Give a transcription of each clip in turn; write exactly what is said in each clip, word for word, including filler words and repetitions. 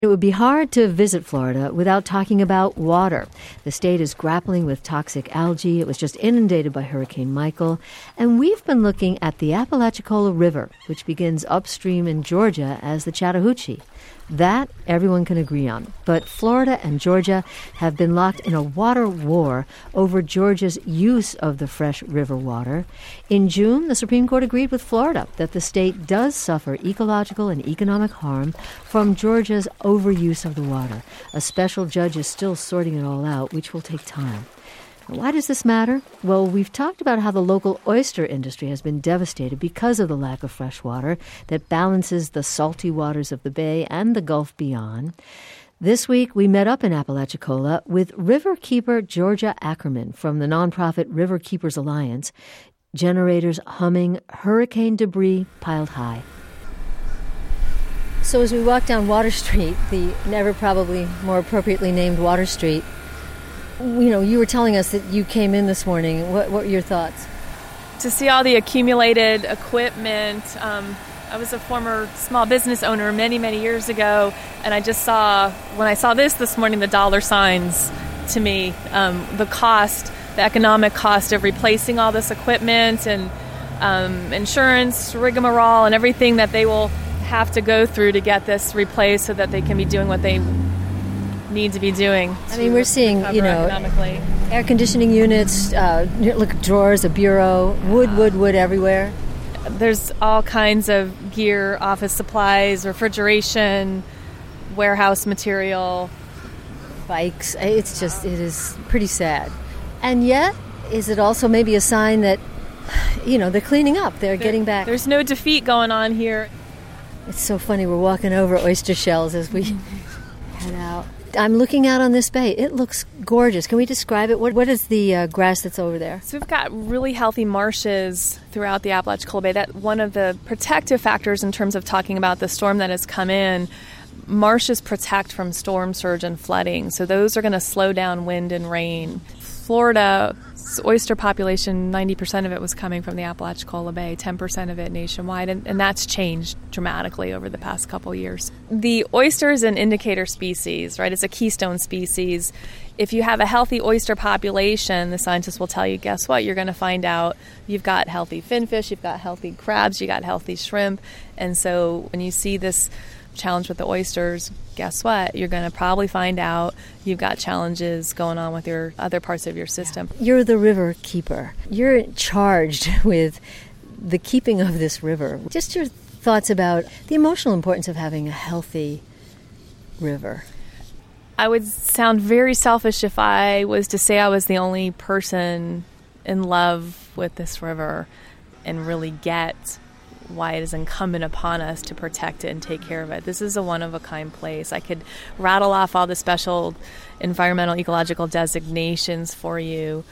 It would be hard to visit Florida without talking about water. The state is grappling with toxic algae. It was just inundated by Hurricane Michael. And we've been looking at the Apalachicola River, which begins upstream in Georgia as the Chattahoochee. That everyone can agree on. But Florida and Georgia have been locked in a water war over Georgia's use of the fresh river water. In June, the Supreme Court agreed with Florida that the state does suffer ecological and economic harm from Georgia's overuse of the water. A special judge is still sorting it all out, which will take time. Why does this matter? Well, we've talked about how the local oyster industry has been devastated because of the lack of fresh water that balances the salty waters of the bay and the Gulf beyond. This week, we met up in Apalachicola with riverkeeper Georgia Ackerman from the nonprofit River Keepers Alliance, generators humming hurricane debris piled high. So as we walk down Water Street, the never probably more appropriately named Water Street, you know, you were telling us that you came in this morning. What, what were your thoughts? To see all the accumulated equipment. Um, I was a former small business owner many, many years ago, and I just saw, when I saw this this morning, the dollar signs to me, um, the cost, the economic cost of replacing all this equipment and um, insurance, rigmarole, and everything that they will have to go through to get this replaced so that they can be doing what they need to be doing. I mean, we're seeing, you know, air conditioning units, uh, look, drawers, a bureau, wood, wood, wood everywhere. There's all kinds of gear, office supplies, refrigeration, warehouse material. Bikes. It's just, it is pretty sad. And yet, is it also maybe a sign that, you know, they're cleaning up, they're there, getting back? There's no defeat going on here. It's so funny, we're walking over oyster shells as we head out. I'm looking out on this bay. It looks gorgeous. Can we describe it? What What is the uh, grass that's over there? So we've got really healthy marshes throughout the Apalachicola Bay. That one of the protective factors in terms of talking about the storm that has come in. Marshes protect from storm surge and flooding, so those are going to slow down wind and rain. Florida's oyster population, ninety percent of it was coming from the Apalachicola Bay, ten percent of it nationwide, and, and that's changed dramatically over the past couple years. The oyster is an indicator species, right? It's a keystone species. If you have a healthy oyster population, the scientists will tell you, guess what? You're going to find out you've got healthy finfish, you've got healthy crabs, you've got healthy shrimp, and so when you see this challenge with the oysters, guess what? You're going to probably find out you've got challenges going on with your other parts of your system. You're the river keeper. You're charged with the keeping of this river. Just your thoughts about the emotional importance of having a healthy river. I would sound very selfish if I was to say I was the only person in love with this river and really get why it is incumbent upon us to protect it and take care of it. This is a one-of-a-kind place. I could rattle off all the special environmental ecological designations for you,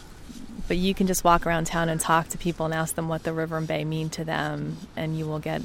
but you can just walk around town and talk to people and ask them what the river and bay mean to them, and you will get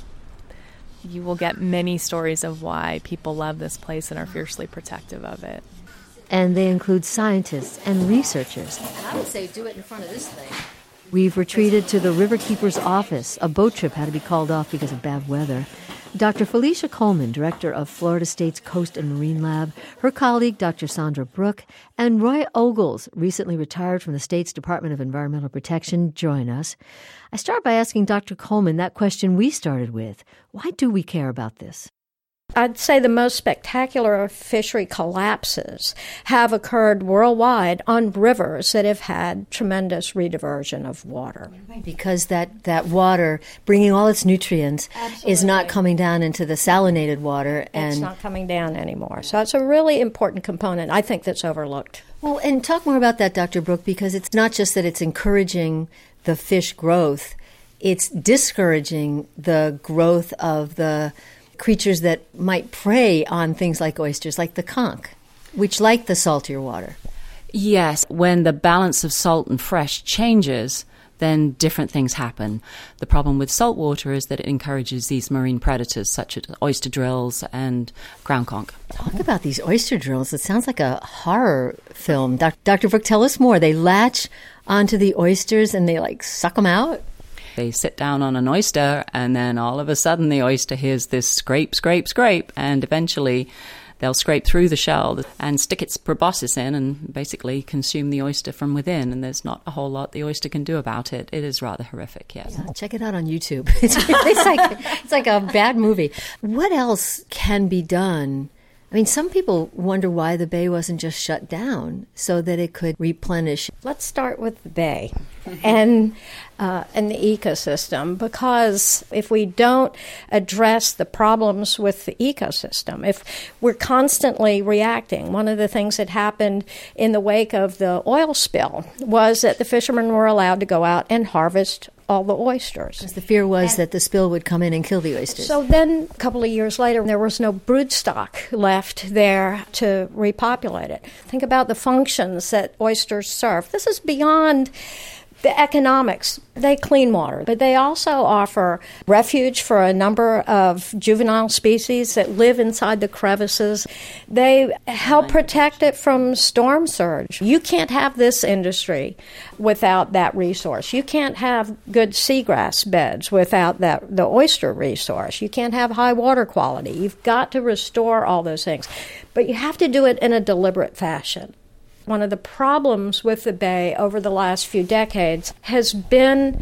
you will get many stories of why people love this place and are fiercely protective of it. And they include scientists and researchers. I would say do it in front of this thing. We've retreated to the Riverkeeper's office. A boat trip had to be called off because of bad weather. Doctor Felicia Coleman, director of Florida State's Coast and Marine Lab, her colleague, Doctor Sandra Brook, and Roy Ogles, recently retired from the state's Department of Environmental Protection, join us. I start by asking Doctor Coleman that question we started with. Why do we care about this? I'd say the most spectacular fishery collapses have occurred worldwide on rivers that have had tremendous rediversion of water. Because that, that water, bringing all its nutrients, Absolutely. Is not coming down into the salinated water. And it's not coming down anymore. So it's a really important component, I think, that's overlooked. Well, and talk more about that, Doctor Brook, because it's not just that it's encouraging the fish growth, it's discouraging the growth of the creatures that might prey on things like oysters, like the conch, which like the saltier water. Yes, when the balance of salt and fresh changes, then different things happen. The problem with salt water is that it encourages these marine predators, such as oyster drills and ground conch. Talk about these oyster drills. It sounds like a horror film. Doc- Doctor Brook, tell us more. They latch onto the oysters and they, like, suck them out? They sit down on an oyster, and then all of a sudden the oyster hears this scrape, scrape, scrape, and eventually they'll scrape through the shell and stick its proboscis in and basically consume the oyster from within, and there's not a whole lot the oyster can do about it. It is rather horrific, yes. Yeah, check it out on YouTube. It's, it's, like, it's like a bad movie. What else can be done? I mean, some people wonder why the bay wasn't just shut down so that it could replenish. Let's start with the bay and uh, and the ecosystem, because if we don't address the problems with the ecosystem, if we're constantly reacting, one of the things that happened in the wake of the oil spill was that the fishermen were allowed to go out and harvest all the oysters. Because the fear was and that the spill would come in and kill the oysters. So then, a couple of years later, there was no broodstock left there to repopulate it. Think about the functions that oysters serve. This is beyond the economics. They clean water, but they also offer refuge for a number of juvenile species that live inside the crevices. They help protect it from storm surge. You can't have this industry without that resource. You can't have good seagrass beds without that the oyster resource. You can't have high water quality. You've got to restore all those things, but you have to do it in a deliberate fashion. One of the problems with the bay over the last few decades has been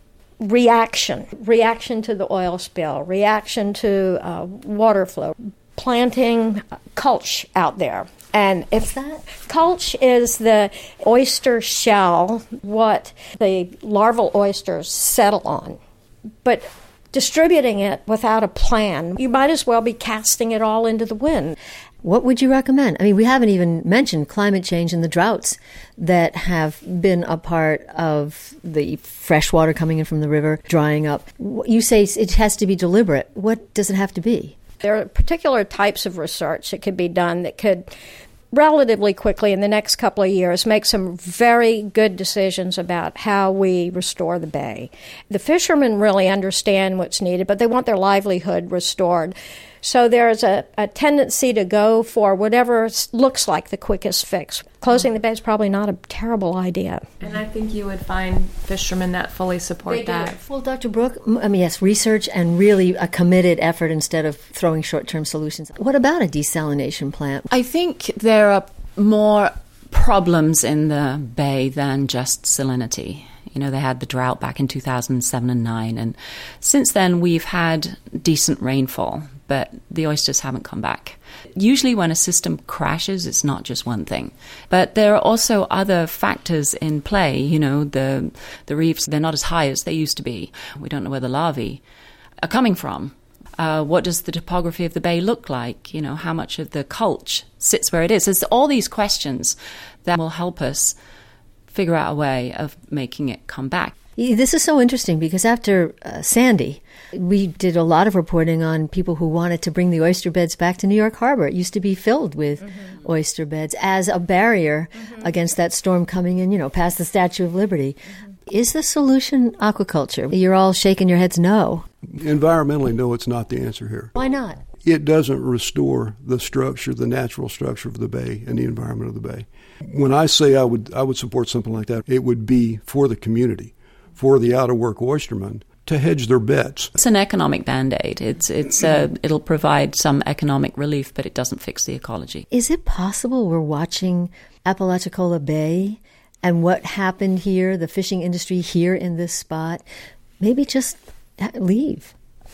reaction, reaction to the oil spill, reaction to uh, water flow, planting culch out there. And if that culch is the oyster shell, what the larval oysters settle on, but distributing it without a plan, you might as well be casting it all into the wind. What would you recommend? I mean, we haven't even mentioned climate change and the droughts that have been a part of the fresh water coming in from the river drying up. You say it has to be deliberate. What does it have to be? There are particular types of research that could be done that could relatively quickly in the next couple of years make some very good decisions about how we restore the bay. The fishermen really understand what's needed, but they want their livelihood restored. So there's a, a tendency to go for whatever looks like the quickest fix. Closing the bay is probably not a terrible idea. And I think you would find fishermen that fully support they that. Do. Well, Doctor Brooke, I mean, yes, research and really a committed effort instead of throwing short-term solutions. What about a desalination plant? I think there are more problems in the bay than just salinity. You know, they had the drought back in two thousand seven and nine, and since then we've had decent rainfall, but the oysters haven't come back. Usually when a system crashes, it's not just one thing. But there are also other factors in play. You know, the the reefs, they're not as high as they used to be. We don't know where the larvae are coming from. Uh, what does the topography of the bay look like? You know, how much of the culch sits where it is? There's all these questions that will help us figure out a way of making it come back. This is so interesting because after uh, Sandy, we did a lot of reporting on people who wanted to bring the oyster beds back to New York Harbor. It used to be filled with mm-hmm. oyster beds as a barrier mm-hmm. against that storm coming in, you know, past the Statue of Liberty. Mm-hmm. Is the solution aquaculture? You're all shaking your heads no. Environmentally, no, it's not the answer here. Why not? It doesn't restore the structure, the natural structure of the bay and the environment of the bay. When I say I would I would support something like that, it would be for the community, for the out-of-work oystermen to hedge their bets. It's an economic Band-Aid. It's it's uh, it'll provide some economic relief, but it doesn't fix the ecology. Is it possible we're watching Apalachicola Bay and what happened here, the fishing industry here in this spot, maybe just leave?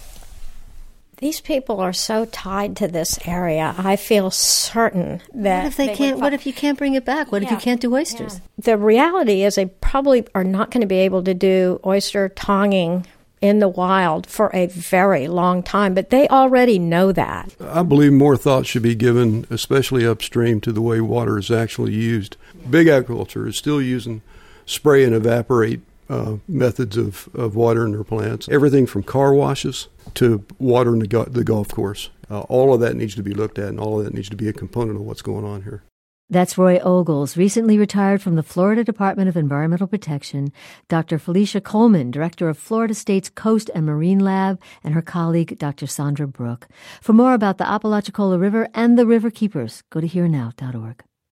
These people are so tied to this area. I feel certain that what if they, they can't? What if you can't bring it back? What yeah. if you can't do oysters? Yeah. The reality is, they probably are not going to be able to do oyster tonging in the wild for a very long time. But they already know that. I believe more thought should be given, especially upstream, to the way water is actually used. Big agriculture is still using spray and evaporate Uh, methods of, of watering their plants. Everything from car washes to watering the, go- the golf course. Uh, all of that needs to be looked at, and all of that needs to be a component of what's going on here. That's Roy Ogles, recently retired from the Florida Department of Environmental Protection, Doctor Felicia Coleman, director of Florida State's Coast and Marine Lab, and her colleague, Doctor Sandra Brooke. For more about the Apalachicola River and the River Keepers, go to here now dot org.